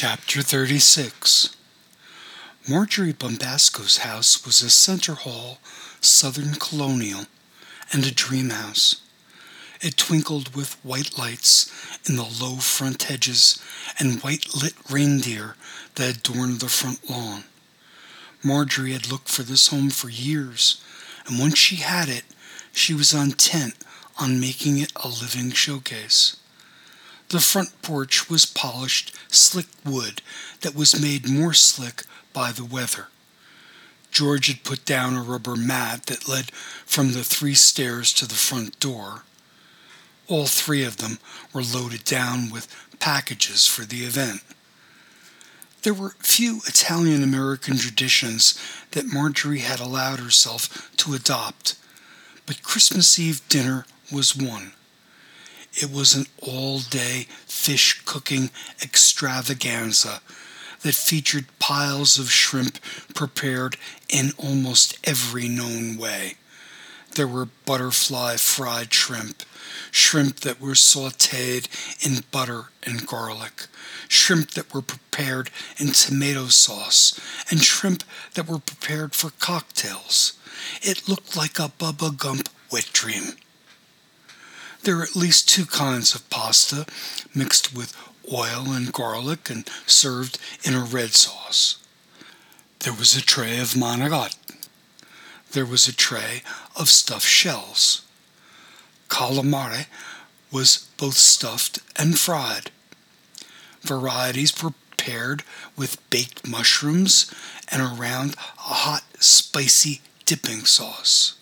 Chapter 36. Marjorie Bombasco's house was a center hall, Southern colonial, and a dream house. It twinkled with white lights in the low front hedges and white-lit reindeer that adorned the front lawn. Marjorie had looked for this home for years, and once she had it, she was intent on making it a living showcase. The front porch was polished, slick wood that was made more slick by the weather. George had put down a rubber mat that led from the 3 stairs to the front door. All 3 of them were loaded down with packages for the event. There were few Italian-American traditions that Marjorie had allowed herself to adopt, but Christmas Eve dinner was one. It was an all-day fish-cooking extravaganza that featured piles of shrimp prepared in almost every known way. There were butterfly fried shrimp that were sautéed in butter and garlic, shrimp that were prepared in tomato sauce, and shrimp that were prepared for cocktails. It looked like a Bubba Gump wet dream. There are at least 2 kinds of pasta, mixed with oil and garlic and served in a red sauce. There was a tray of manigot. There was a tray of stuffed shells. Calamari was both stuffed and fried. Varieties prepared with baked mushrooms and around a hot, spicy dipping sauce.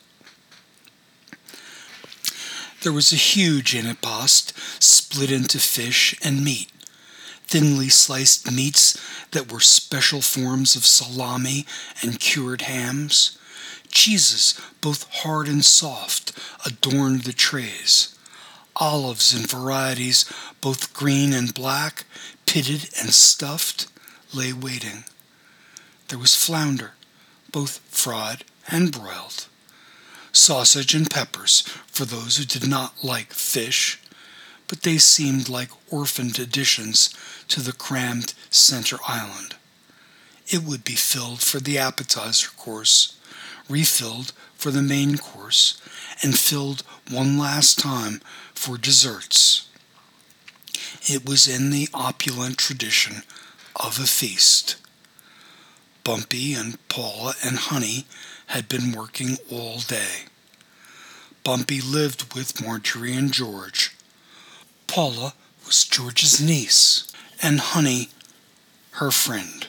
There was a huge antipasto split into fish and meat, thinly sliced meats that were special forms of salami and cured hams. Cheeses, both hard and soft, adorned the trays. Olives in varieties, both green and black, pitted and stuffed, lay waiting. There was flounder, both fried and broiled. Sausage and peppers for those who did not like fish, but they seemed like orphaned additions to the crammed center island. It would be filled for the appetizer course, refilled for the main course, and filled one last time for desserts. It was in the opulent tradition of a feast. Bumpy and Paula and Honey had been working all day. Bumpy lived with Marjorie and George. Paula was George's niece, and Honey her friend.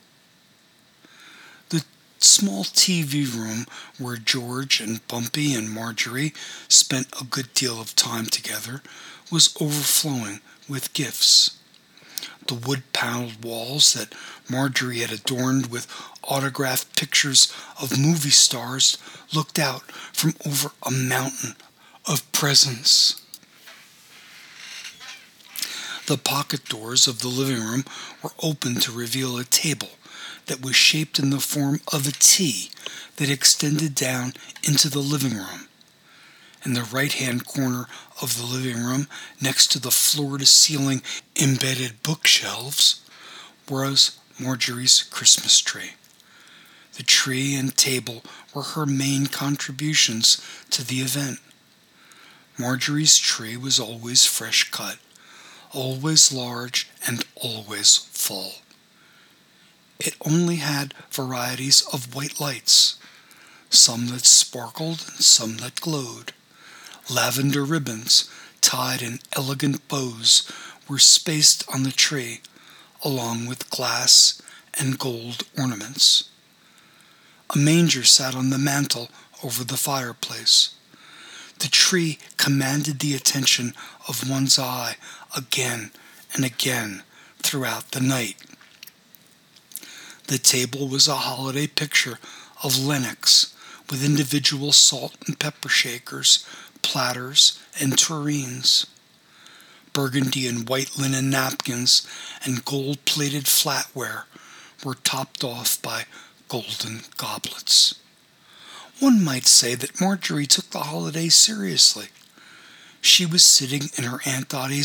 The small TV room where George and Bumpy and Marjorie spent a good deal of time together was overflowing with gifts. The wood-paneled walls that Marjorie had adorned with autographed pictures of movie stars looked out from over a mountain of presents. The pocket doors of the living room were open to reveal a table that was shaped in the form of a T that extended down into the living room. In the right-hand corner of the living room, next to the floor-to-ceiling embedded bookshelves, was Marjorie's Christmas tree. The tree and table were her main contributions to the event. Marjorie's tree was always fresh cut, always large, and always full. It only had varieties of white lights, some that sparkled and some that glowed. Lavender ribbons, tied in elegant bows, were spaced on the tree, along with glass and gold ornaments. A manger sat on the mantel over the fireplace. The tree commanded the attention of one's eye again and again throughout the night. The table was a holiday picture of Lenox, with individual salt and pepper shakers, platters, and tureens. Burgundy and white linen napkins and gold-plated flatware were topped off by golden goblets. One might say that Marjorie took the holiday seriously. She was sitting in her Aunt Dottie's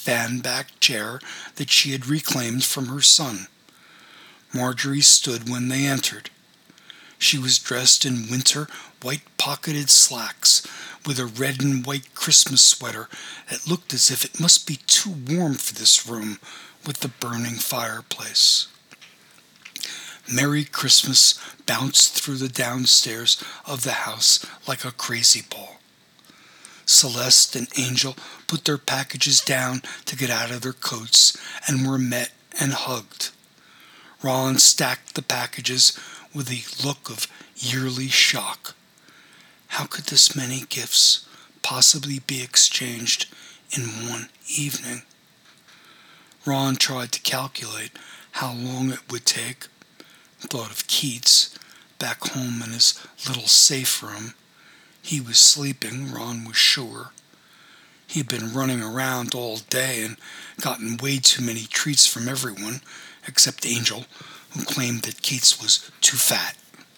fan-backed chair that she had reclaimed from her son. Marjorie stood when they entered. She was dressed in winter white-pocketed slacks with a red and white Christmas sweater that looked as if it must be too warm for this room with the burning fireplace. Merry Christmas bounced through the downstairs of the house like a crazy ball. Celeste and Angel put their packages down to get out of their coats and were met and hugged. Ron stacked the packages with a look of yearly shock. How could this many gifts possibly be exchanged in one evening? Ron tried to calculate how long it would take. Thought of Keats back home in his little safe room. He was sleeping, Ron was sure. He had been running around all day and gotten way too many treats from everyone, except Angel, who claimed that Keats was too fat.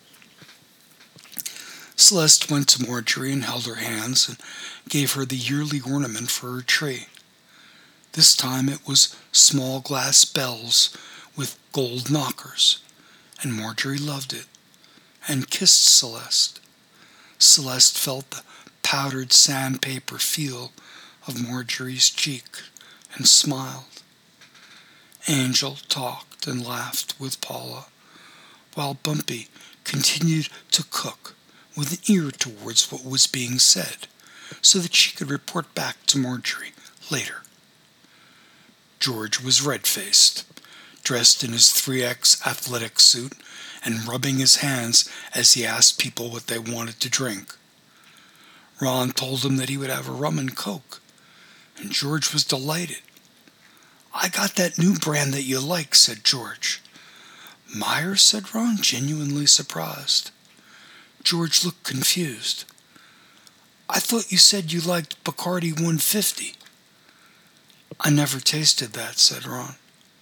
Celeste went to Marjorie and held her hands and gave her the yearly ornament for her tree. This time it was small glass bells with gold knockers, and Marjorie loved it and kissed Celeste. Celeste felt the powdered sandpaper feel of Marjorie's cheek and smiled. Angel talked and laughed with Paula, while Bumpy continued to cook with an ear towards what was being said, so that she could report back to Marjorie later. George was red-faced, dressed in his 3X athletic suit and rubbing his hands as he asked people what they wanted to drink. Ron told him that he would have a rum and coke, and George was delighted. "I got that new brand that you like," said George. "Myers?" said Ron, genuinely surprised. George looked confused. "I thought you said you liked Bacardi 150. "I never tasted that," said Ron.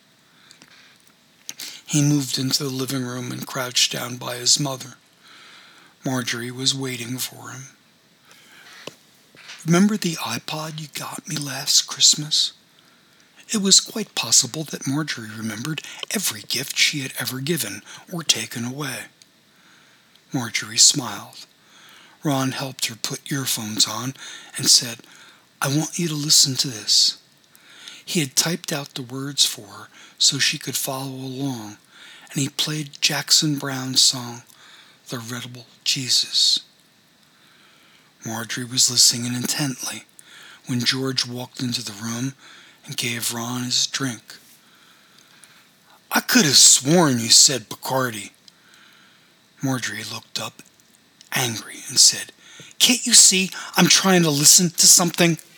He moved into the living room and crouched down by his mother. Marjorie was waiting for him. "Remember the iPod you got me last Christmas?" It was quite possible that Marjorie remembered every gift she had ever given or taken away. Marjorie smiled. Ron helped her put earphones on and said, "I want you to listen to this." He had typed out the words for her so she could follow along, and he played Jackson Browne's song, "The Rebel Jesus." Marjorie was listening intently when George walked into the room and gave Ron his drink. "I could have sworn you said Bacardi." Marjorie looked up, angry, and said, "Can't you see I'm trying to listen to something?"